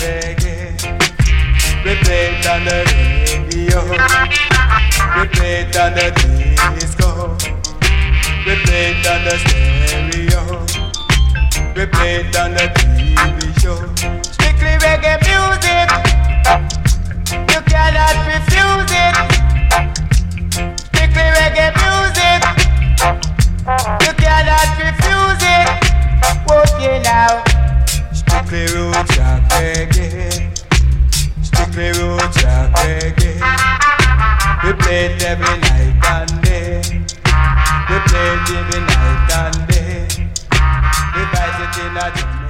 reggae. We play it on the radio. We play it on the disco. We play it on the stereo. We play it on the TV show. Strictly reggae music. You cannot refuse it. Strictly reggae music. You cannot refuse it. Okay now. Strictly roots rock reggae. Strictly roots rock reggae. We play it every night and day. We play it every night and day. We buy it in a